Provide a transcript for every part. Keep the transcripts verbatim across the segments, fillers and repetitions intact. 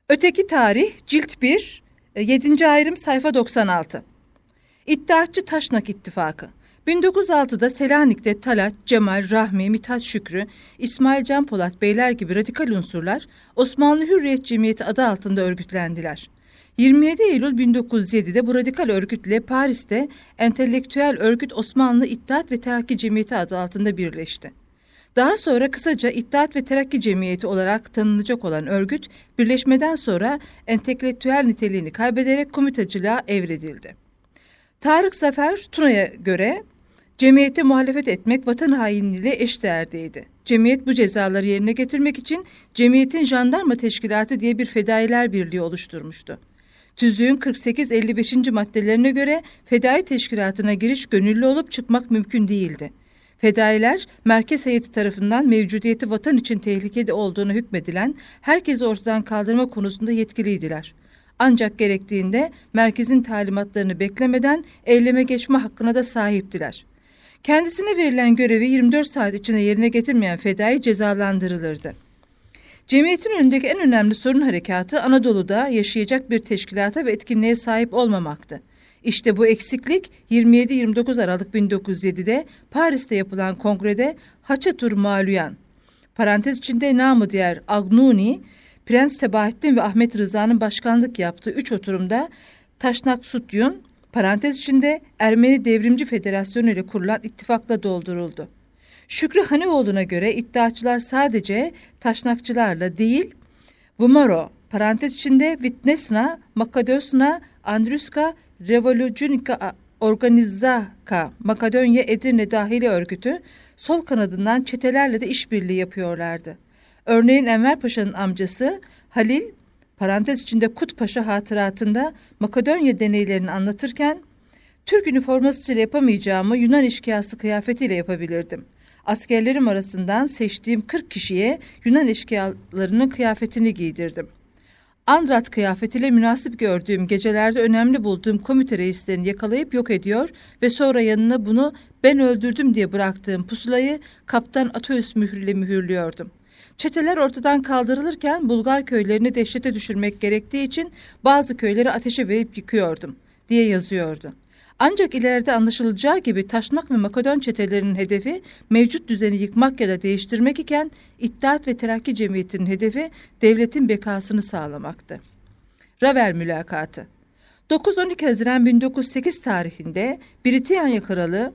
Öteki Tarih Cilt bir, yedinci ayrım sayfa doksan altı. İttihatçı Taşnak İttifakı. bin dokuz yüz altıda Selanik'te Talat, Cemal, Rahmi, Mithat Şükrü, İsmail Can Polat Beyler gibi radikal unsurlar Osmanlı Hürriyet Cemiyeti adı altında örgütlendiler. yirmi yedi Eylül bin dokuz yüz yedide bu radikal örgütle Paris'te entelektüel örgüt Osmanlı İttihat ve Terakki Cemiyeti adı altında birleşti. Daha sonra kısaca İttihat ve Terakki Cemiyeti olarak tanınacak olan örgüt, birleşmeden sonra entelektüel niteliğini kaybederek komitacılığa evredildi. Tarık Zafer Tuna'ya göre cemiyete muhalefet etmek vatan hainliğiyle eşdeğerdeydi. Cemiyet bu cezaları yerine getirmek için cemiyetin jandarma teşkilatı diye bir fedailer birliği oluşturmuştu. Tüzüğün kırk sekiz elli beşinci maddelerine göre fedai teşkilatına giriş gönüllü olup çıkmak mümkün değildi. Fedailer, merkez heyeti tarafından mevcudiyeti vatan için tehlikede olduğunu hükmedilen herkesi ortadan kaldırma konusunda yetkiliydiler. Ancak gerektiğinde merkezin talimatlarını beklemeden eyleme geçme hakkına da sahiptiler. Kendisine verilen görevi yirmi dört saat içinde yerine getirmeyen fedai cezalandırılırdı. Cemiyetin önündeki en önemli sorun harekatı Anadolu'da yaşayacak bir teşkilata ve etkinliğe sahip olmamaktı. İşte bu eksiklik yirmi yedi yirmi dokuz Aralık bin dokuz yüz yedide Paris'te yapılan kongrede Haçatur Maluyan, parantez içinde namı diğer Agnuni, Prens Sebahattin ve Ahmet Rıza'nın başkanlık yaptığı üç oturumda Taşnak Sutyun, parantez içinde Ermeni Devrimci Federasyonu ile kurulan ittifakla dolduruldu. Şükrü Hanioğlu'na göre iddiaçılar sadece Taşnakçılarla değil, Vumaro, parantez içinde Vitnesna, Makadosna, Andruska, Revolucionika Organizaka, Makedonya Edirne Dahili Örgütü sol kanadından çetelerle de işbirliği yapıyorlardı. Örneğin Enver Paşa'nın amcası Halil, parantez içinde Kut Paşa hatıratında Makedonya deneylerini anlatırken, Türk üniformasıyla yapamayacağımı Yunan eşkıyası kıyafetiyle yapabilirdim. Askerlerim arasından seçtiğim kırk kişiye Yunan eşkıyalarının kıyafetini giydirdim. Andrat kıyafetiyle münasip gördüğüm gecelerde önemli bulduğum komite reislerini yakalayıp yok ediyor ve sonra yanına bunu ben öldürdüm diye bıraktığım pusulayı Kaptan Atöös mührüyle mühürlüyordum. Çeteler ortadan kaldırılırken Bulgar köylerini dehşete düşürmek gerektiği için bazı köyleri ateşe verip yıkıyordum diye yazıyordu. Ancak ileride anlaşılacağı gibi Taşnak ve Makedon çetelerinin hedefi mevcut düzeni yıkmak ya da değiştirmek iken İttihat ve Terakki Cemiyeti'nin hedefi devletin bekasını sağlamaktı. Ravel Mülakatı. dokuz on iki Haziran bin dokuz yüz sekiz tarihinde Britanya Kralı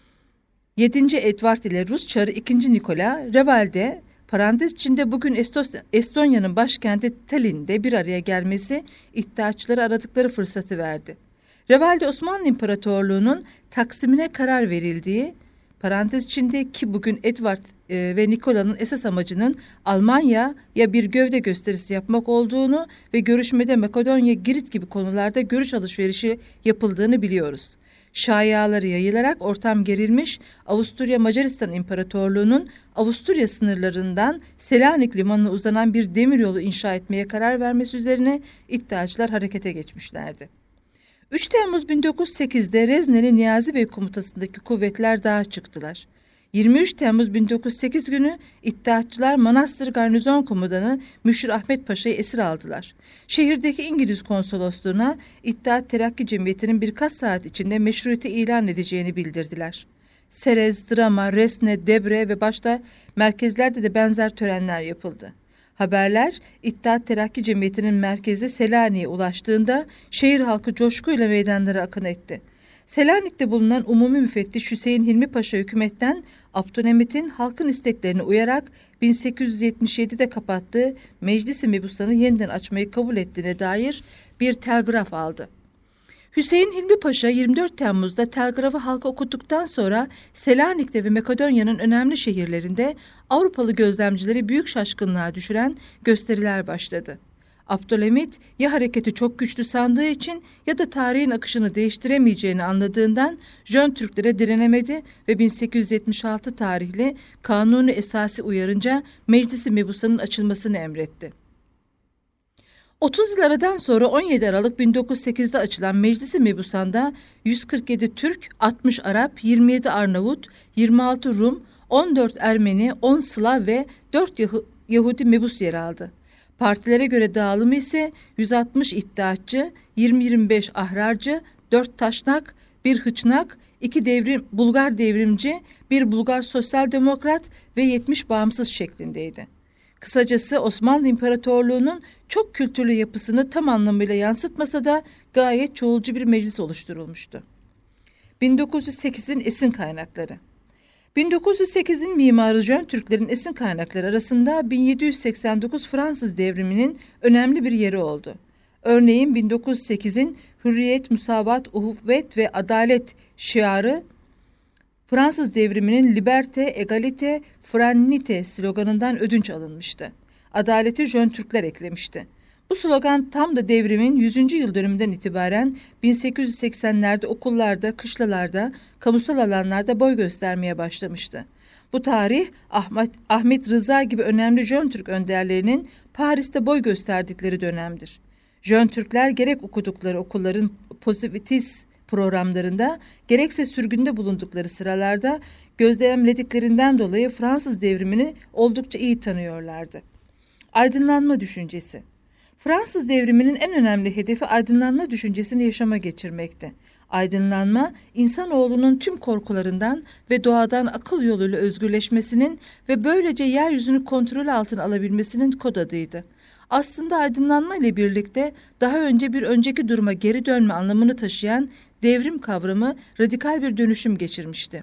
yedinci Edward ile Rus Çarı ikinci Nikola Ravel'de, parantez içinde bugün Estos- Estonya'nın başkenti Tallinn'de bir araya gelmesi iddiaçıları aradıkları fırsatı verdi. Ravel'de Osmanlı İmparatorluğu'nun taksimine karar verildiği, parantez içinde ki bugün Edward e, ve Nikola'nın esas amacının Almanya'ya bir gövde gösterisi yapmak olduğunu ve görüşmede Makedonya, Girit gibi konularda görüş alışverişi yapıldığını biliyoruz. Şayiaları yayılarak ortam gerilmiş, Avusturya Macaristan İmparatorluğu'nun Avusturya sınırlarından Selanik limanına uzanan bir demiryolu inşa etmeye karar vermesi üzerine iddiaçılar harekete geçmişlerdi. üç Temmuz bin dokuz yüz sekizde Rezne'nin Niyazi Bey komutasındaki kuvvetler dağa çıktılar. yirmi üç Temmuz bin dokuz yüz sekiz günü iddiaçılar Manastır Garnizon Komutanı Müşir Ahmet Paşa'yı esir aldılar. Şehirdeki İngiliz konsolosluğuna İttihat Terakki Cemiyeti'nin birkaç saat içinde meşruiyeti ilan edeceğini bildirdiler. Serez, Drama, Resne, Debre ve başta merkezlerde de benzer törenler yapıldı. Haberler İttihat Terakki Cemiyeti'nin merkezi Selanik'e ulaştığında şehir halkı coşkuyla meydanlara akın etti. Selanik'te bulunan Umumi Müfettiş Hüseyin Hilmi Paşa hükümetten Abdülhamit'in halkın isteklerine uyarak bin sekiz yüz yetmiş yedide kapattığı Meclis-i Mebusan'ı yeniden açmayı kabul ettiğine dair bir telgraf aldı. Hüseyin Hilmi Paşa yirmi dört Temmuz'da telgrafı halka okuttuktan sonra Selanik'te ve Makedonya'nın önemli şehirlerinde Avrupalı gözlemcileri büyük şaşkınlığa düşüren gösteriler başladı. Abdülhamit ya hareketi çok güçlü sandığı için ya da tarihin akışını değiştiremeyeceğini anladığından Jön Türklere direnemedi ve bin sekiz yüz yetmiş altı tarihli Kanuni Esası uyarınca Meclis-i Mebusan'ın açılmasını emretti. otuz yıl aradan sonra on yedi Aralık bin dokuz yüz sekizde açılan Meclis-i Mebusan'da yüz kırk yedi Türk, altmış Arap, yirmi yedi Arnavut, yirmi altı Rum, on dört Ermeni, on Slav ve dört Yahudi mebus yer aldı. Partilere göre dağılımı ise yüz altmış iddiatçı, yirmi yirmi beş ahrarcı, dört taşnak, bir hıçnak, iki devrim, Bulgar devrimci, bir Bulgar sosyal demokrat ve yetmiş bağımsız şeklindeydi. Kısacası Osmanlı İmparatorluğu'nun çok kültürlü yapısını tam anlamıyla yansıtmasa da gayet çoğulcu bir meclis oluşturulmuştu. bin dokuz yüz sekizin esin kaynakları. bin dokuz yüz sekizin mimarı Jön Türklerin esin kaynakları arasında bin yedi yüz seksen dokuz Fransız devriminin önemli bir yeri oldu. Örneğin bin dokuz yüz sekizin hürriyet, musavat, uhuvvet ve adalet şiarı Fransız devriminin Liberté, Egalité, Fraternité sloganından ödünç alınmıştı. Adaleti Jön Türkler eklemişti. Bu slogan tam da devrimin yüzüncü yıl dönümünden itibaren bin sekiz yüz seksenlerde okullarda, kışlalarda, kamusal alanlarda boy göstermeye başlamıştı. Bu tarih Ahmet, Ahmet Rıza gibi önemli Jön Türk önderlerinin Paris'te boy gösterdikleri dönemdir. Jön Türkler gerek okudukları okulların pozitivist programlarında gerekse sürgünde bulundukları sıralarda gözlemlediklerinden dolayı Fransız devrimini oldukça iyi tanıyorlardı. Aydınlanma düşüncesi. Fransız devriminin en önemli hedefi aydınlanma düşüncesini yaşama geçirmekti. Aydınlanma, insanoğlunun tüm korkularından ve doğadan akıl yoluyla özgürleşmesinin ve böylece yeryüzünü kontrol altına alabilmesinin kod adıydı. Aslında aydınlanma ile birlikte daha önce bir önceki duruma geri dönme anlamını taşıyan devrim kavramı radikal bir dönüşüm geçirmişti.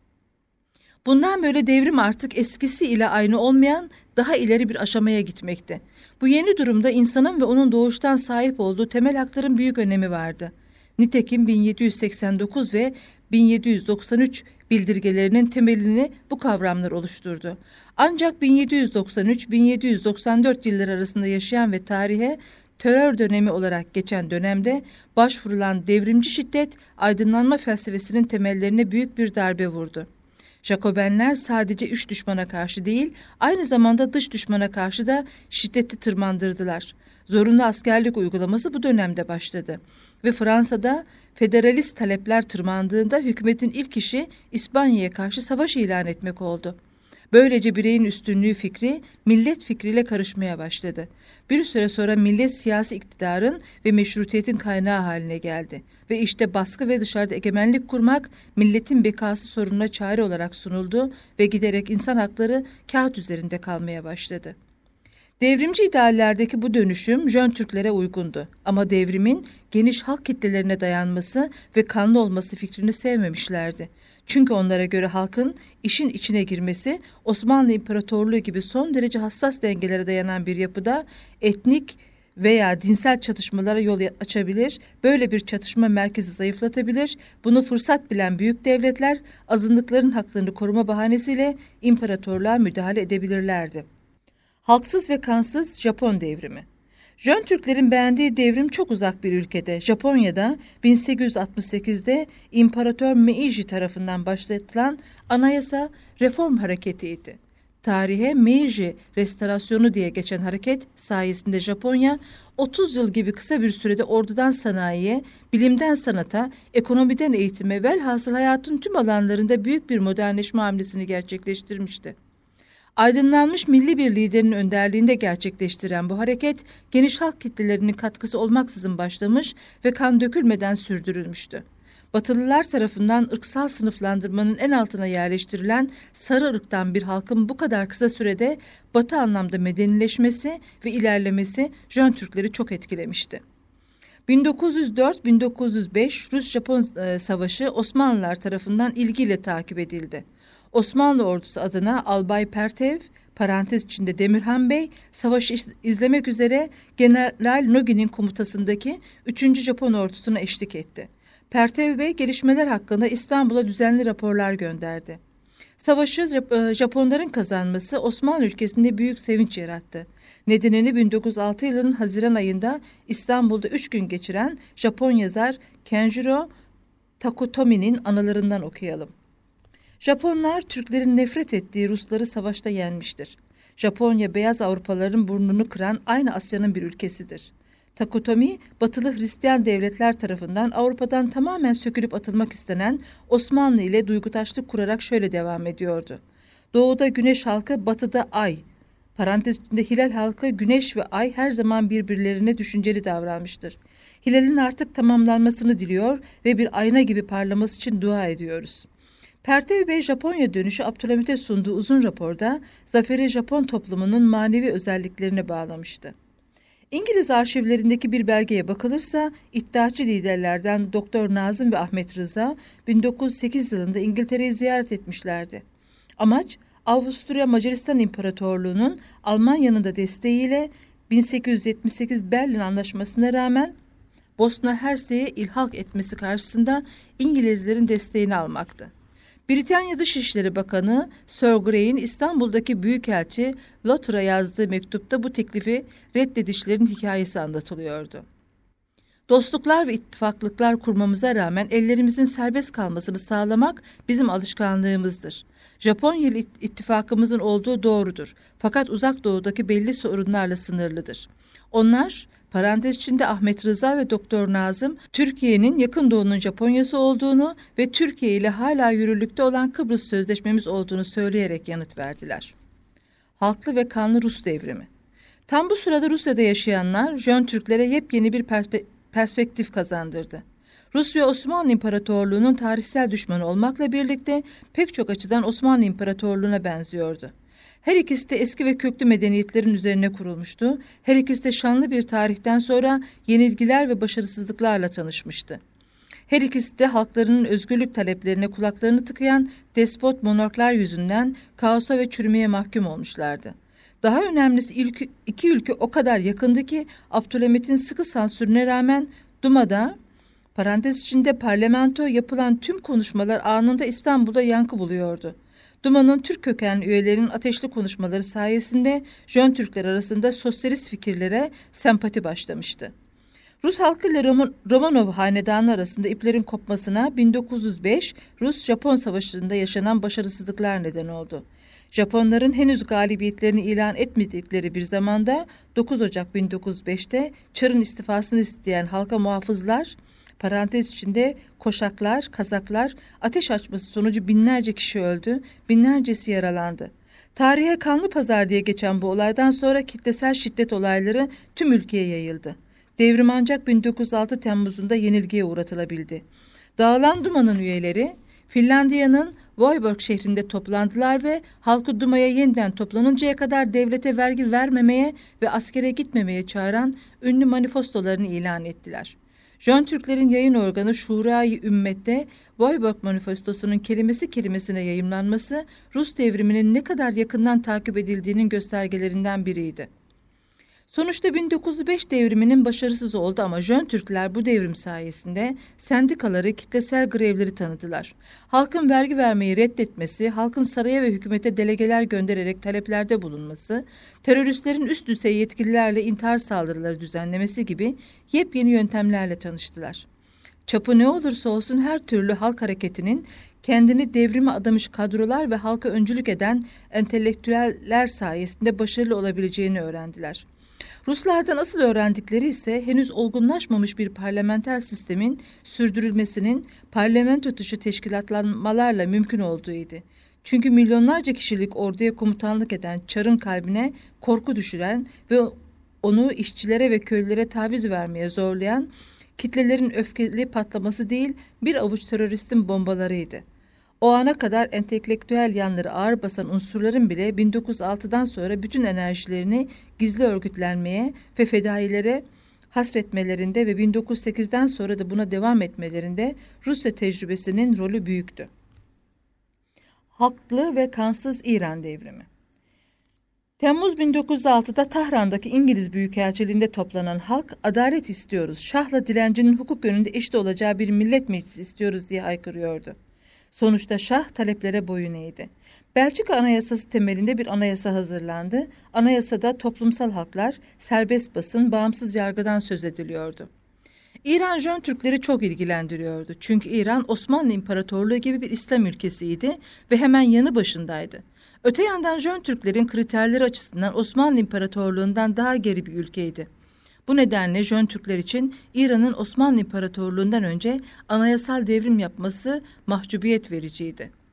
Bundan böyle devrim artık eskisi ile aynı olmayan daha ileri bir aşamaya gitmekte. Bu yeni durumda insanın ve onun doğuştan sahip olduğu temel hakların büyük önemi vardı. Nitekim bin yedi yüz seksen dokuz ve bin yedi yüz doksan üç bildirgelerinin temelini bu kavramlar oluşturdu. Ancak bin yedi yüz doksan üç bin yedi yüz doksan dört yılları arasında yaşayan ve tarihe terör dönemi olarak geçen dönemde başvurulan devrimci şiddet aydınlanma felsefesinin temellerine büyük bir darbe vurdu. Jacobenler sadece iç düşmana karşı değil, aynı zamanda dış düşmana karşı da şiddeti tırmandırdılar. Zorunlu askerlik uygulaması bu dönemde başladı ve Fransa'da federalist talepler tırmandığında hükümetin ilk işi İspanya'ya karşı savaş ilan etmek oldu. Böylece bireyin üstünlüğü fikri millet fikriyle karışmaya başladı. Bir süre sonra millet siyasi iktidarın ve meşrutiyetin kaynağı haline geldi. Ve işte baskı ve dışarıda egemenlik kurmak milletin bekası sorununa çare olarak sunuldu ve giderek insan hakları kağıt üzerinde kalmaya başladı. Devrimci ideallerdeki bu dönüşüm Jön Türklere uygundu. Ama devrimin geniş halk kitlelerine dayanması ve kanlı olması fikrini sevmemişlerdi. Çünkü onlara göre halkın işin içine girmesi Osmanlı İmparatorluğu gibi son derece hassas dengelere dayanan bir yapıda etnik veya dinsel çatışmalara yol açabilir, böyle bir çatışma merkezi zayıflatabilir, bunu fırsat bilen büyük devletler azınlıkların haklarını koruma bahanesiyle imparatorluğa müdahale edebilirlerdi. Halksız ve kansız Japon devrimi. Jön Türklerin beğendiği devrim çok uzak bir ülkede, Japonya'da bin sekiz yüz altmış sekizde İmparator Meiji tarafından başlatılan anayasa reform hareketiydi. Tarihe Meiji restorasyonu diye geçen hareket sayesinde Japonya otuz yıl gibi kısa bir sürede ordudan sanayiye, bilimden sanata, ekonomiden eğitime velhasıl hayatın tüm alanlarında büyük bir modernleşme hamlesini gerçekleştirmişti. Aydınlanmış milli bir liderin önderliğinde gerçekleştiren bu hareket geniş halk kitlelerinin katkısı olmaksızın başlamış ve kan dökülmeden sürdürülmüştü. Batılılar tarafından ırksal sınıflandırmanın en altına yerleştirilen sarı ırktan bir halkın bu kadar kısa sürede Batı anlamda medenileşmesi ve ilerlemesi Jön Türkleri çok etkilemişti. bin dokuz yüz dört bin dokuz yüz beş Rus-Japon e, Savaşı Osmanlılar tarafından ilgiyle takip edildi. Osmanlı ordusu adına Albay Pertev, parantez içinde Demirhan Bey, savaşı izlemek üzere General Nogi'nin komutasındaki üçüncü Japon ordusuna eşlik etti. Pertev Bey gelişmeler hakkında İstanbul'a düzenli raporlar gönderdi. Savaşı Japonların kazanması Osmanlı ülkesinde büyük sevinç yarattı. Nedenini bin dokuz yüz altı yılının Haziran ayında İstanbul'da üç gün geçiren Japon yazar Kenjiro Takutomi'nin anılarından okuyalım. Japonlar Türklerin nefret ettiği Rusları savaşta yenmiştir. Japonya beyaz Avrupalıların burnunu kıran aynı Asya'nın bir ülkesidir. Takutomi, batılı Hristiyan devletler tarafından Avrupa'dan tamamen sökülüp atılmak istenen Osmanlı ile duygutaşlık kurarak şöyle devam ediyordu. Doğuda güneş halkı, batıda ay, Parantez içinde hilal halkı, güneş ve ay her zaman birbirlerine düşünceli davranmıştır. Hilalin artık tamamlanmasını diliyor ve bir ayna gibi parlaması için dua ediyoruz. Pertev Bey Japonya dönüşü Abdülhamit'e sunduğu uzun raporda zaferi Japon toplumunun manevi özelliklerine bağlamıştı. İngiliz arşivlerindeki bir belgeye bakılırsa iddiaçı liderlerden Doktor Nazım ve Ahmet Rıza bin dokuz yüz sekiz yılında İngiltere'yi ziyaret etmişlerdi. Amaç Avusturya Macaristan İmparatorluğu'nun Almanya'nın da desteğiyle bin sekiz yüz yetmiş sekiz Berlin Anlaşması'na rağmen Bosna Hersek'e ilhak etmesi karşısında İngilizlerin desteğini almaktı. Britanya Dışişleri Bakanı Sir Grey'in İstanbul'daki Büyükelçi Lutter'a yazdığı mektupta bu teklifi reddedişlerin hikayesi anlatılıyordu. Dostluklar ve ittifaklıklar kurmamıza rağmen ellerimizin serbest kalmasını sağlamak bizim alışkanlığımızdır. Japonya ile ittifakımızın olduğu doğrudur. Fakat uzak doğudaki belli sorunlarla sınırlıdır. Onlar, parantez içinde Ahmet Rıza ve Doktor Nazım, Türkiye'nin yakın doğunun Japonyası olduğunu ve Türkiye ile hala yürürlükte olan Kıbrıs Sözleşmemiz olduğunu söyleyerek yanıt verdiler. Halklı ve kanlı Rus devrimi. Tam bu sırada Rusya'da yaşayanlar, Jön Türklere yepyeni bir perspe- perspektif kazandırdı. Rus ve Osmanlı İmparatorluğu'nun tarihsel düşmanı olmakla birlikte pek çok açıdan Osmanlı İmparatorluğu'na benziyordu. Her ikisi de eski ve köklü medeniyetlerin üzerine kurulmuştu. Her ikisi de şanlı bir tarihten sonra yenilgiler ve başarısızlıklarla tanışmıştı. Her ikisi de halklarının özgürlük taleplerine kulaklarını tıkayan despot monarklar yüzünden kaosa ve çürümeye mahkum olmuşlardı. Daha önemlisi ilk, iki ülke o kadar yakındı ki Abdülhamit'in sıkı sansürüne rağmen Duma'da, parantez içinde parlamento yapılan tüm konuşmalar anında İstanbul'da yankı buluyordu. Duma'nın Türk kökenli üyelerinin ateşli konuşmaları sayesinde Jön Türkler arasında sosyalist fikirlere sempati başlamıştı. Rus halkı ile Roman, Romanov hanedanı arasında iplerin kopmasına bin dokuz yüz beş Rus-Japon savaşında yaşanan başarısızlıklar neden oldu. Japonların henüz galibiyetlerini ilan etmedikleri bir zamanda dokuz Ocak bin dokuz yüz beşte Çar'ın istifasını isteyen halka muhafızlar, parantez içinde Koşaklar, Kazaklar ateş açması sonucu binlerce kişi öldü, binlercesi yaralandı. Tarihe kanlı pazar diye geçen bu olaydan sonra kitlesel şiddet olayları tüm ülkeye yayıldı. Devrim ancak bin dokuz yüz altı Temmuz'unda yenilgiye uğratılabildi. Dağılan Duma'nın üyeleri Finlandiya'nın Voiburg şehrinde toplandılar ve halkı Duma'ya yeniden toplanıncaya kadar devlete vergi vermemeye ve askere gitmemeye çağıran ünlü manifestolarını ilan ettiler. Jön Türklerin yayın organı Şura-i Ümmet'te Voiburg manifestosunun kelimesi kelimesine yayımlanması Rus devriminin ne kadar yakından takip edildiğinin göstergelerinden biriydi. Sonuçta bin dokuz yüz beş devriminin başarısız oldu ama Jön Türkler bu devrim sayesinde sendikaları, kitlesel grevleri tanıdılar. Halkın vergi vermeyi reddetmesi, halkın saraya ve hükümete delegeler göndererek taleplerde bulunması, teröristlerin üst düzey yetkililerle intihar saldırıları düzenlemesi gibi yepyeni yöntemlerle tanıştılar. Çapı ne olursa olsun her türlü halk hareketinin kendini devrime adamış kadrolar ve halka öncülük eden entelektüeller sayesinde başarılı olabileceğini öğrendiler. Ruslardan asıl öğrendikleri ise henüz olgunlaşmamış bir parlamenter sistemin sürdürülmesinin parlamento dışı teşkilatlanmalarla mümkün olduğuydu. Çünkü milyonlarca kişilik orduya komutanlık eden Çar'ın kalbine korku düşüren ve onu işçilere ve köylülere taviz vermeye zorlayan kitlelerin öfkeli patlaması değil bir avuç teröristin bombalarıydı. O ana kadar entelektüel yanları ağır basan unsurların bile bin dokuz yüz altıdan sonra bütün enerjilerini gizli örgütlenmeye ve fedailere hasretmelerinde ve bin dokuz yüz sekizden sonra da buna devam etmelerinde Rusya tecrübesinin rolü büyüktü. Haklı ve kansız İran devrimi. Temmuz bin dokuz yüz altıda Tahran'daki İngiliz Büyükelçiliğinde toplanan halk adalet istiyoruz, şahla dilencinin hukuk önünde eşit olacağı bir millet meclisi istiyoruz diye haykırıyordu. Sonuçta şah taleplere boyun eğdi. Belçika Anayasası temelinde bir anayasa hazırlandı. Anayasada toplumsal haklar, serbest basın, bağımsız yargıdan söz ediliyordu. İran Jön Türkleri çok ilgilendiriyordu. Çünkü İran Osmanlı İmparatorluğu gibi bir İslam ülkesiydi ve hemen yanı başındaydı. Öte yandan Jön Türklerin kriterleri açısından Osmanlı İmparatorluğu'ndan daha geri bir ülkeydi. Bu nedenle Jön Türkler için İran'ın Osmanlı İmparatorluğu'ndan önce anayasal devrim yapması mahcubiyet vericiydi.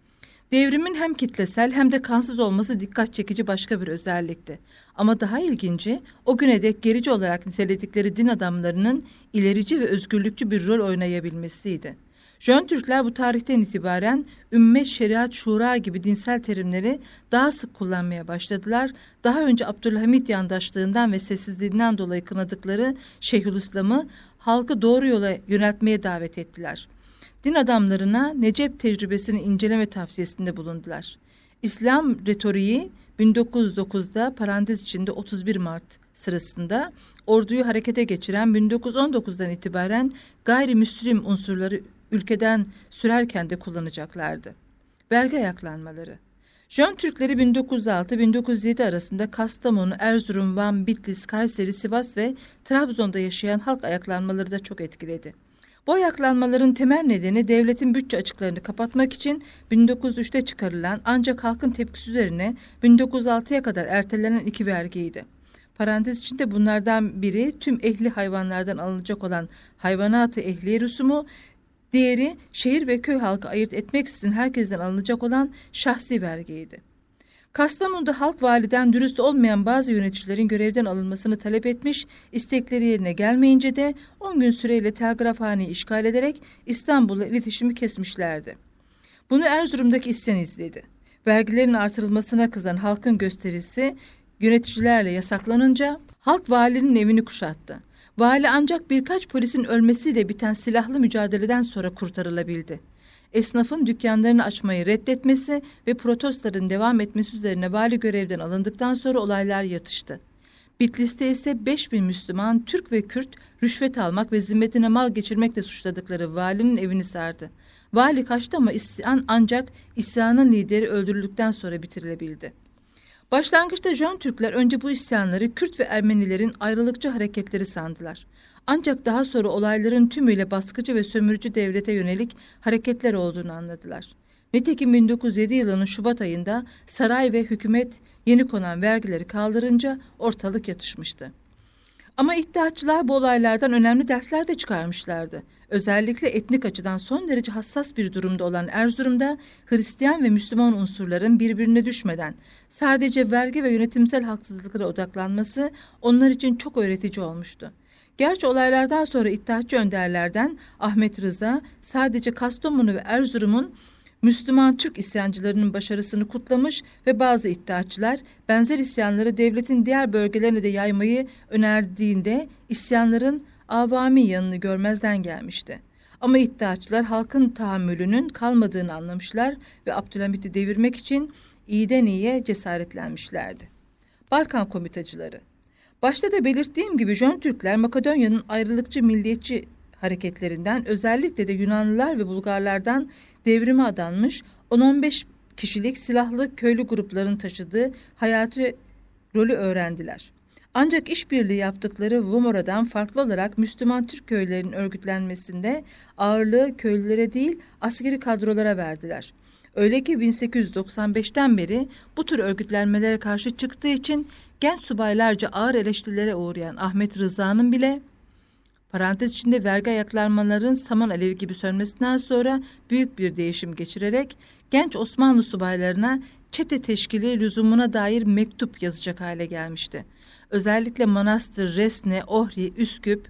Devrimin hem kitlesel hem de kansız olması dikkat çekici başka bir özellikti. Ama daha ilginci, o güne dek gerici olarak niteledikleri din adamlarının ilerici ve özgürlükçü bir rol oynayabilmesiydi. Jön Türkler bu tarihten itibaren ümmet, şeriat, şura gibi dinsel terimleri daha sık kullanmaya başladılar. Daha önce Abdülhamit yandaşlığından ve sessizliğinden dolayı kınadıkları Şeyhülislam'ı halkı doğru yola yöneltmeye davet ettiler. Din adamlarına Necep tecrübesini inceleme tavsiyesinde bulundular. İslam retoriği bin dokuz yüz dokuzda parantez içinde otuz bir Mart sırasında orduyu harekete geçiren bin dokuz yüz on dokuzdan itibaren gayrimüslim unsurları ülkeden sürerken de kullanacaklardı. Vergi ayaklanmaları. Jön Türkleri bin dokuz yüz altı bin dokuz yüz yedi arasında Kastamonu, Erzurum, Van, Bitlis, Kayseri, Sivas ve Trabzon'da yaşayan halk ayaklanmaları da çok etkiledi. Bu ayaklanmaların temel nedeni devletin bütçe açıklarını kapatmak için bin dokuz yüz üçte çıkarılan ancak halkın tepkisi üzerine bin dokuz yüz altıya kadar ertelenen iki vergiydi. Parantez içinde bunlardan biri tüm ehli hayvanlardan alınacak olan hayvanat-ı ehliye rüsumu, diğeri şehir ve köy halkı ayırt etmeksizin herkesten alınacak olan şahsi vergiydi. Kastamonu'da halk validen dürüst olmayan bazı yöneticilerin görevden alınmasını talep etmiş, istekleri yerine gelmeyince de on gün süreyle telgrafhaneyi işgal ederek İstanbul'la iletişimi kesmişlerdi. Bunu Erzurum'daki isyan izledi. Vergilerin artırılmasına kızan halkın gösterisi yöneticilerle yasaklanınca halk valinin evini kuşattı. Vali ancak birkaç polisin ölmesiyle biten silahlı mücadeleden sonra kurtarılabildi. Esnafın dükkanlarını açmayı reddetmesi ve protestlerin devam etmesi üzerine vali görevden alındıktan sonra olaylar yatıştı. Bitlis'te ise beş bin Müslüman, Türk ve Kürt rüşvet almak ve zimmetine mal geçirmekle suçladıkları valinin evini sardı. Vali kaçtı ama isyan ancak isyanın lideri öldürüldükten sonra bitirilebildi. Başlangıçta Jön Türkler önce bu isyanları Kürt ve Ermenilerin ayrılıkçı hareketleri sandılar. Ancak daha sonra olayların tümüyle baskıcı ve sömürücü devlete yönelik hareketler olduğunu anladılar. Nitekim bin dokuz yüz yedi yılının Şubat ayında saray ve hükümet yeni konan vergileri kaldırınca ortalık yatışmıştı. Ama iddiaçılar bu olaylardan önemli dersler de çıkarmışlardı. Özellikle etnik açıdan son derece hassas bir durumda olan Erzurum'da Hristiyan ve Müslüman unsurların birbirine düşmeden sadece vergi ve yönetimsel haksızlıklara odaklanması onlar için çok öğretici olmuştu. Gerçi olaylardan sonra iddiaçı önderlerden Ahmet Rıza sadece Kastamonu ve Erzurum'un Müslüman Türk isyancılarının başarısını kutlamış ve bazı iddiaçılar benzer isyanları devletin diğer bölgelerine de yaymayı önerdiğinde isyanların avami yanını görmezden gelmişti. Ama iddiaçılar halkın tahammülünün kalmadığını anlamışlar ve Abdülhamit'i devirmek için iyiden iyiye cesaretlenmişlerdi. Balkan komitacıları. Başta da belirttiğim gibi Jön Türkler Makedonya'nın ayrılıkçı milliyetçi hareketlerinden özellikle de Yunanlılar ve Bulgarlardan devrime adanmış on on beş kişilik silahlı köylü grupların taşıdığı hayati rolü öğrendiler. Ancak işbirliği yaptıkları Vomora'dan farklı olarak Müslüman Türk köylerinin örgütlenmesinde ağırlığı köylülere değil askeri kadrolara verdiler. Öyle ki bin sekiz yüz doksan beşten beri bu tür örgütlenmelere karşı çıktığı için genç subaylarca ağır eleştirilere uğrayan Ahmet Rıza'nın bile parantez içinde vergi ayaklanmaların saman alevi gibi sönmesinden sonra büyük bir değişim geçirerek genç Osmanlı subaylarına çete teşkili lüzumuna dair mektup yazacak hale gelmişti. Özellikle Manastır, Resne, Ohri, Üsküp,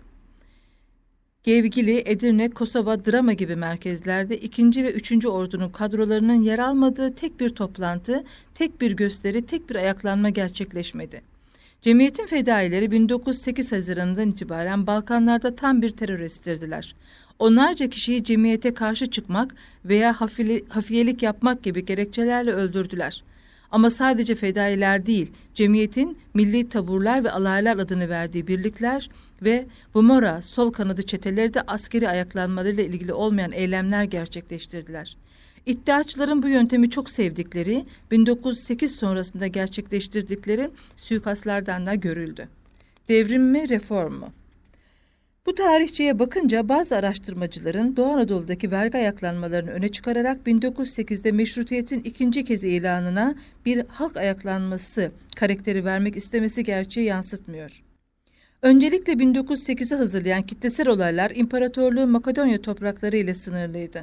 Gevgili, Edirne, Kosova, Drama gibi merkezlerde ikinci ve üçüncü ordunun kadrolarının yer almadığı tek bir toplantı, tek bir gösteri, tek bir ayaklanma gerçekleşmedi. Cemiyetin fedaileri bin dokuz yüz sekiz Haziran'dan itibaren Balkanlarda tam bir terör estirdiler. Onlarca kişiyi cemiyete karşı çıkmak veya hafili, hafiyelik yapmak gibi gerekçelerle öldürdüler. Ama sadece fedailer değil, cemiyetin milli taburlar ve alaylar adını verdiği birlikler ve Vomora sol kanadı çeteleri de askeri ayaklanmalarıyla ilgili olmayan eylemler gerçekleştirdiler. İddiaçıların bu yöntemi çok sevdikleri, bin dokuz yüz sekiz sonrasında gerçekleştirdikleri suikastlardan da görüldü. Devrim mi, reform mu? Bu tarihçeye bakınca bazı araştırmacıların Doğu Anadolu'daki vergi ayaklanmalarını öne çıkararak bin dokuz yüz sekizde meşrutiyetin ikinci kez ilanına bir halk ayaklanması karakteri vermek istemesi gerçeği yansıtmıyor. Öncelikle bin dokuz yüz sekizi hazırlayan kitlesel olaylar İmparatorluğu Makedonya toprakları ile sınırlıydı.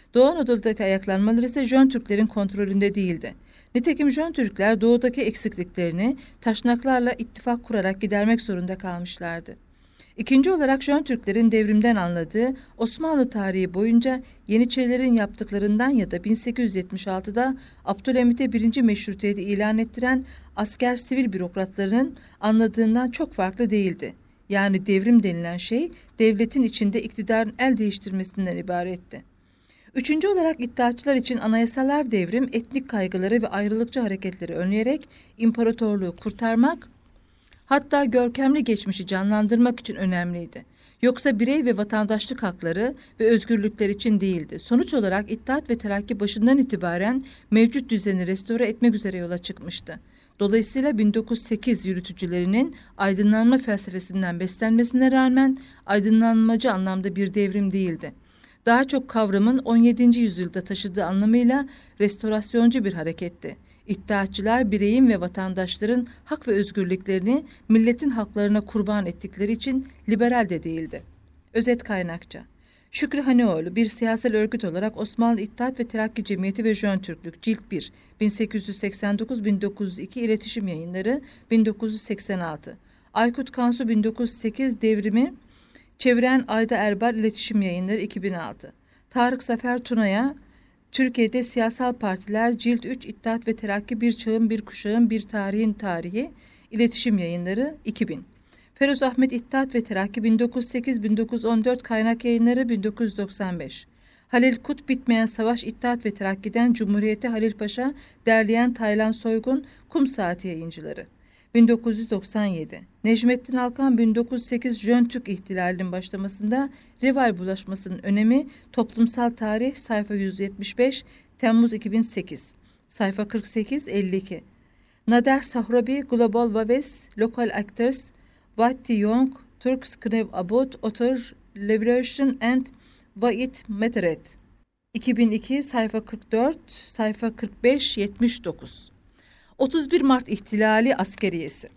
Doğu Anadolu'daki ayaklanmalar ise Jön Türklerin kontrolünde değildi. Nitekim Jön Türkler doğudaki eksikliklerini taşnaklarla ittifak kurarak gidermek zorunda kalmışlardı. İkinci olarak Jön Türklerin devrimden anladığı Osmanlı tarihi boyunca Yeniçerilerin yaptıklarından ya da bin sekiz yüz yetmiş altıda Abdülhamit'e birinci meşrutiyeti ilan ettiren asker sivil bürokratlarının anladığından çok farklı değildi. Yani devrim denilen şey devletin içinde iktidarın el değiştirmesinden ibaretti. Üçüncü olarak iddiaçılar için anayasalar devrim, etnik kaygıları ve ayrılıkçı hareketleri önleyerek imparatorluğu kurtarmak, hatta görkemli geçmişi canlandırmak için önemliydi. Yoksa birey ve vatandaşlık hakları ve özgürlükler için değildi. Sonuç olarak İttihat ve Terakki başından itibaren mevcut düzeni restore etmek üzere yola çıkmıştı. Dolayısıyla bin dokuz yüz sekiz yürütücülerinin aydınlanma felsefesinden beslenmesine rağmen aydınlanmacı anlamda bir devrim değildi. Daha çok kavramın on yedinci yüzyılda taşıdığı anlamıyla restorasyoncu bir hareketti. İttihatçılar bireyin ve vatandaşların hak ve özgürlüklerini milletin haklarına kurban ettikleri için liberal de değildi. Özet kaynakça. Şükrü Hanioğlu bir siyasal örgüt olarak Osmanlı İttihat ve Terakki Cemiyeti ve Jön Türklük Cilt bir bin sekiz yüz seksen dokuz bin dokuz yüz iki İletişim Yayınları bin dokuz yüz seksen altı. Aykut Kansu bin dokuz yüz sekiz Devrimi Çeviren Ayda Erbal İletişim Yayınları iki bin altı. Tarık Zafer Tuna'ya Türkiye'de Siyasal Partiler Cilt üç İttihat ve Terakki Bir Çağın Bir Kuşağın Bir Tarihin Tarihi İletişim Yayınları iki bin. Feroz Ahmet İttihat ve Terakki bin dokuz yüz sekiz bin dokuz yüz on dört Kaynak Yayınları bin dokuz yüz doksan beş. Halil Kut Bitmeyen Savaş İttihat ve Terakki'den Cumhuriyete Halil Paşa derleyen Taylan Soygun Kum Saati Yayıncıları bin dokuz yüz doksan yedi. Necmettin Alkan bin dokuz yüz sekiz Jön Türk ihtilalinin başlamasında rival bulaşmasının önemi toplumsal tarih sayfa yüz yetmiş beş Temmuz iki bin sekiz sayfa kırk sekiz elli iki. Nader Sahrabi Global Vaves Local Actors What the Young Turks Knew About Otter Liberation and What Mattered iki bin iki sayfa kırk dört sayfa kırk beş yetmiş dokuz. otuz bir Mart İhtilali Askeriyesi.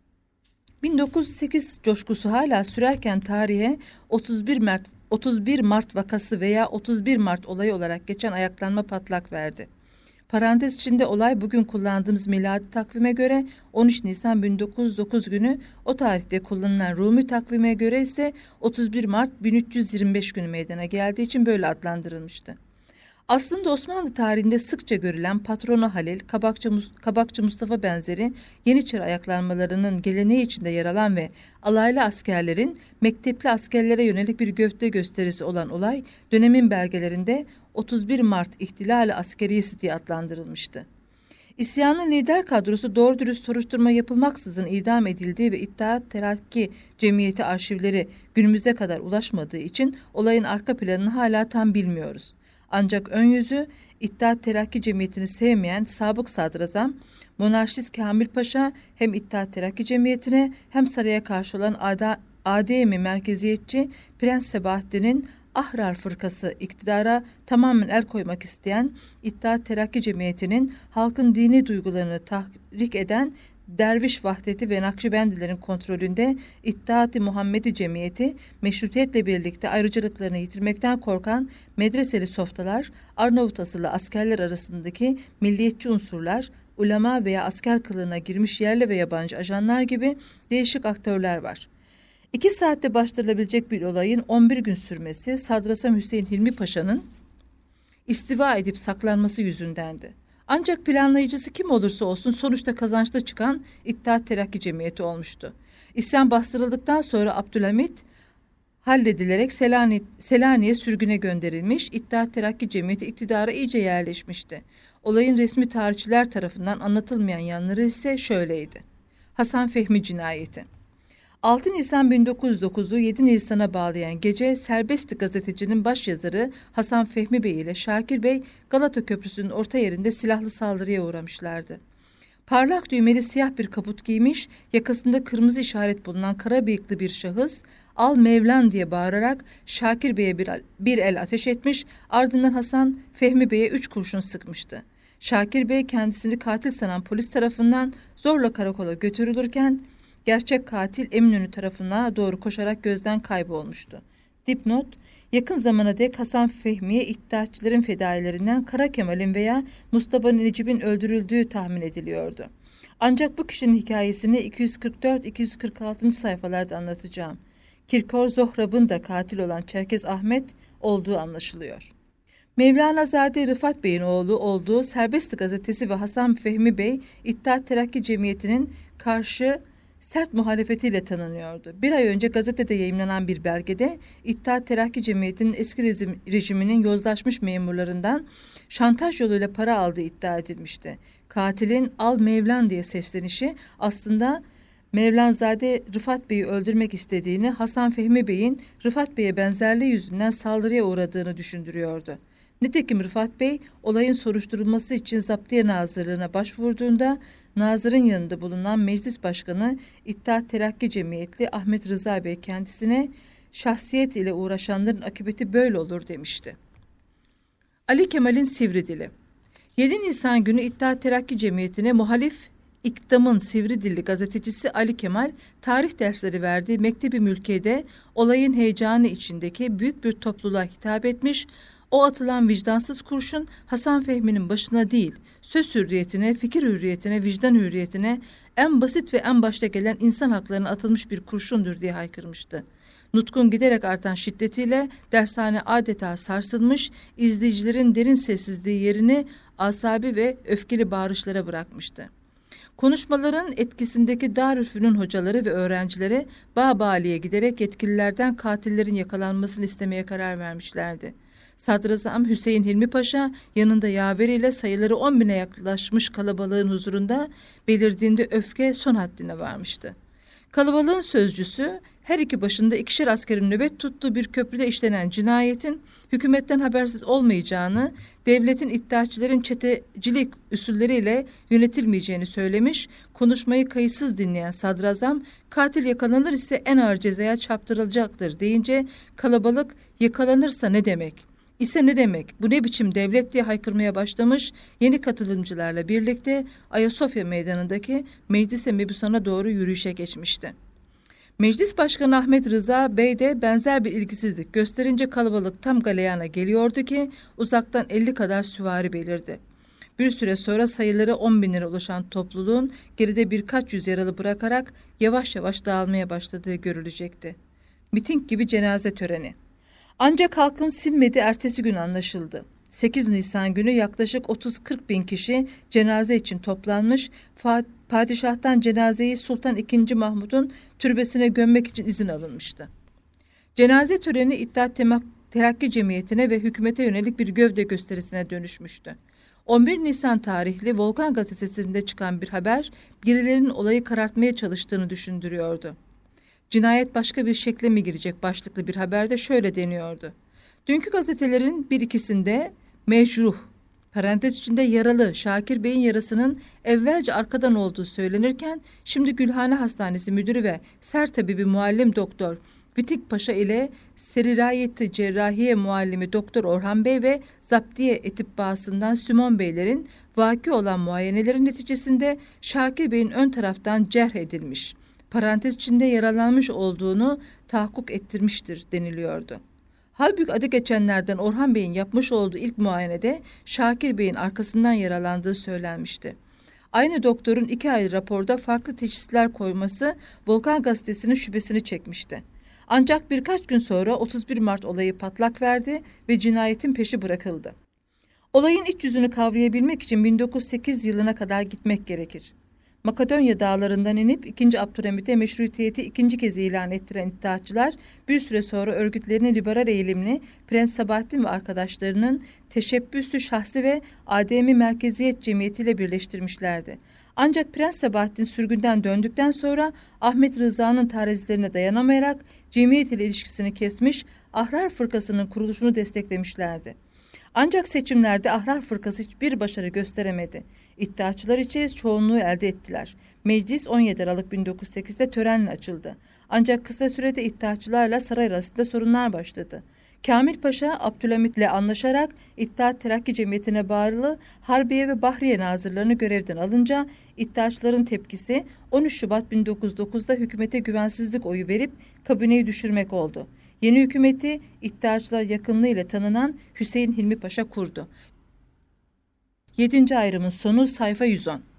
bin dokuz yüz sekiz coşkusu hala sürerken tarihe otuz bir Mart otuz bir Mart vakası veya otuz bir Mart olayı olarak geçen ayaklanma patlak verdi. Parantez içinde olay bugün kullandığımız miladi takvime göre on üç Nisan bin dokuz yüz dokuz günü, o tarihte kullanılan Rumi takvime göre ise otuz bir Mart bin üç yüz yirmi beş günü meydana geldiği için böyle adlandırılmıştı. Aslında Osmanlı tarihinde sıkça görülen Patronu Halil, Kabakçı, Kabakçı Mustafa benzeri Yeniçeri ayaklanmalarının geleneği içinde yer alan ve alaylı askerlerin mektepli askerlere yönelik bir gövde gösterisi olan olay, dönemin belgelerinde otuz bir Mart İhtilali Askeriyesi diye adlandırılmıştı. İsyanın lider kadrosu doğru dürüst soruşturma yapılmaksızın idam edildiği ve İttihat Terakki Cemiyeti arşivleri günümüze kadar ulaşmadığı için olayın arka planını hala tam bilmiyoruz. Ancak ön yüzü İttihat Terakki Cemiyeti'ni sevmeyen sabık sadrazam, monarşist Kamil Paşa hem İttihat Terakki Cemiyeti'ne hem saraya karşı olan A D M merkeziyetçi Prens Sebahattin'in Ahrar Fırkası iktidara tamamen el koymak isteyen İttihat Terakki Cemiyeti'nin halkın dini duygularını tahrik eden Derviş Vahdeti ve Nakşibendilerin kontrolünde İttihat-ı Muhammedi Cemiyeti, meşrutiyetle birlikte ayrıcalıklarını yitirmekten korkan medreseli softalar, Arnavut asıllı askerler arasındaki milliyetçi unsurlar, ulema veya asker kılığına girmiş yerli ve yabancı ajanlar gibi değişik aktörler var. İki saatte başlanabilecek bir olayın on bir gün sürmesi, Sadrazam Hüseyin Hilmi Paşa'nın istiva edip saklanması yüzündendi. Ancak planlayıcısı kim olursa olsun sonuçta kazançlı çıkan İttihat Terakki Cemiyeti olmuştu. İsyan bastırıldıktan sonra Abdülhamit halledilerek Selanik, Selanik'e sürgüne gönderilmiş, İttihat Terakki Cemiyeti iktidara iyice yerleşmişti. Olayın resmi tarihçiler tarafından anlatılmayan yanları ise şöyleydi. Hasan Fehmi Cinayeti. altı Nisan bin dokuz yüz dokuzu yedi Nisan'a bağlayan gece Serbest gazetecinin başyazarı Hasan Fehmi Bey ile Şakir Bey Galata Köprüsü'nün orta yerinde silahlı saldırıya uğramışlardı. Parlak düğmeli siyah bir kaput giymiş, yakasında kırmızı işaret bulunan kara bıyıklı bir şahıs "Al Mevlan" diye bağırarak Şakir Bey'e bir, bir el ateş etmiş, ardından Hasan Fehmi Bey'e üç kurşun sıkmıştı. Şakir Bey kendisini katil sanan polis tarafından zorla karakola götürülürken gerçek katil Eminönü tarafına doğru koşarak gözden kaybolmuştu. Dipnot: Yakın zamana dek Hasan Fehmi'ye İttihatçıların fedailerinden Kara Kemal'in veya Mustafa Necip'in öldürüldüğü tahmin ediliyordu. Ancak bu kişinin hikayesini iki yüz kırk dört iki yüz kırk altı. sayfalarda anlatacağım. Kirkor Zohrab'ın da katil olan Çerkez Ahmet olduğu anlaşılıyor. Mevlanazade Rıfat Bey'in oğlu olduğu Serbest gazetesi ve Hasan Fehmi Bey, İttihat Terakki Cemiyeti'nin karşı sert muhalefetiyle tanınıyordu. Bir ay önce gazetede yayımlanan bir belgede İttihat Terakki Cemiyeti'nin eski rejim, rejiminin yozlaşmış memurlarından şantaj yoluyla para aldığı iddia edilmişti. Katilin "Al Mevlan" diye seslenişi aslında Mevlanzade Rıfat Bey'i öldürmek istediğini, Hasan Fehmi Bey'in Rıfat Bey'e benzerliği yüzünden saldırıya uğradığını düşündürüyordu. Nitekim Rıfat Bey olayın soruşturulması için Zaptiye Nazırlığı'na başvurduğunda Nazır'ın yanında bulunan Meclis Başkanı İttihat Terakki Cemiyetli Ahmet Rıza Bey kendisine "Şahsiyet ile uğraşanların akıbeti böyle olur" demişti. Ali Kemal'in sivri dili. yedi Nisan günü İttihat Terakki Cemiyeti'ne muhalif İkdam'ın sivri dilli gazetecisi Ali Kemal, tarih dersleri verdiği Mektebi Mülkiye'de olayın heyecanı içindeki büyük bir topluluğa hitap etmiş, o atılan vicdansız kurşun Hasan Fehmi'nin başına değil, söz hürriyetine, fikir hürriyetine, vicdan hürriyetine, en basit ve en başta gelen insan haklarına atılmış bir kurşundur diye haykırmıştı. Nutkun giderek artan şiddetiyle dershane adeta sarsılmış, izleyicilerin derin sessizliği yerini asabi ve öfkeli bağırışlara bırakmıştı. Konuşmaların etkisindeki Darülfünun hocaları ve öğrencileri Bağbali'ye giderek yetkililerden katillerin yakalanmasını istemeye karar vermişlerdi. Sadrazam Hüseyin Hilmi Paşa yanında yaveriyle sayıları on bine yaklaşmış kalabalığın huzurunda belirdiğinde öfke son haddine varmıştı. Kalabalığın sözcüsü her iki başında ikişer askerin nöbet tuttuğu bir köprüde işlenen cinayetin hükümetten habersiz olmayacağını, devletin iddiaçilerin çetecilik usulleriyle yönetilmeyeceğini söylemiş, konuşmayı kayıtsız dinleyen sadrazam, katil yakalanır ise en ağır cezaya çarptırılacaktır deyince kalabalık yakalanırsa ne demek? İse ne demek? Bu ne biçim devlet diye haykırmaya başlamış, yeni katılımcılarla birlikte Ayasofya Meydanı'ndaki Meclis-i Mebusan'a doğru yürüyüşe geçmişti. Meclis Başkanı Ahmet Rıza Bey de benzer bir ilgisizlik gösterince kalabalık tam galeyana geliyordu ki uzaktan elli kadar süvari belirdi. Bir süre sonra sayıları on binlere ulaşan topluluğun geride birkaç yüz yaralı bırakarak yavaş yavaş dağılmaya başladığı görülecekti. Miting gibi cenaze töreni. Ancak halkın silmediği ertesi gün anlaşıldı. sekiz Nisan günü yaklaşık otuz kırk bin kişi cenaze için toplanmış, padişahtan cenazeyi Sultan ikinci. Mahmud'un türbesine gömmek için izin alınmıştı. Cenaze töreni İttihat Terakki Cemiyeti'ne ve hükümete yönelik bir gövde gösterisine dönüşmüştü. on bir Nisan tarihli Volkan gazetesinde çıkan bir haber, birilerinin olayı karartmaya çalıştığını düşündürüyordu. Cinayet başka bir şekle mi girecek başlıklı bir haberde şöyle deniyordu. Dünkü gazetelerin bir ikisinde mecruh, parantez içinde yaralı Şakir Bey'in yarasının evvelce arkadan olduğu söylenirken, şimdi Gülhane Hastanesi Müdürü ve Sertabibi Muallim Doktor Vitik Paşa ile Serirayeti Cerrahiye Muallimi Doktor Orhan Bey ve Zaptiye Etibbasından Sümon Beylerin vaki olan muayenelerin neticesinde Şakir Bey'in ön taraftan cerh edilmiş, parantez içinde yaralanmış olduğunu tahakkuk ettirmiştir deniliyordu. Halbuki adı geçenlerden Orhan Bey'in yapmış olduğu ilk muayenede Şakir Bey'in arkasından yaralandığı söylenmişti. Aynı doktorun iki ayrı raporda farklı teşhisler koyması Volkan Gazetesi'nin şüphesini çekmişti. Ancak birkaç gün sonra otuz bir Mart olayı patlak verdi ve cinayetin peşi bırakıldı. Olayın iç yüzünü kavrayabilmek için bin dokuz yüz sekiz yılına kadar gitmek gerekir. Makedonya dağlarından inip ikinci. Abdülhamit'e meşrutiyeti ikinci kez ilan ettiren iddiatçılar bir süre sonra örgütlerinin liberal eğilimli Prens Sabahattin ve arkadaşlarının teşebbüsü şahsi ve ademi merkeziyet cemiyetiyle birleştirmişlerdi. Ancak Prens Sabahattin sürgünden döndükten sonra Ahmet Rıza'nın tarizlerine dayanamayarak cemiyet ile ilişkisini kesmiş, Ahrar Fırkası'nın kuruluşunu desteklemişlerdi. Ancak seçimlerde Ahrar Fırkası hiçbir başarı gösteremedi. İddiaçılar içi çoğunluğu elde ettiler. Meclis on yedi Aralık bin dokuz yüz sekizde törenle açıldı. Ancak kısa sürede iddiaçılarla saray arasında sorunlar başladı. Kamil Paşa Abdülhamit'le anlaşarak İttihat Terakki Cemiyeti'ne bağlı Harbiye ve Bahriye nazırlarını görevden alınca iddiaçıların tepkisi on üç Şubat bin dokuz yüz dokuzda hükümete güvensizlik oyu verip kabineyi düşürmek oldu. Yeni hükümeti İttihatçılar yakınlığı ile tanınan Hüseyin Hilmi Paşa kurdu. Yedinci ayrımın sonu sayfa yüz on.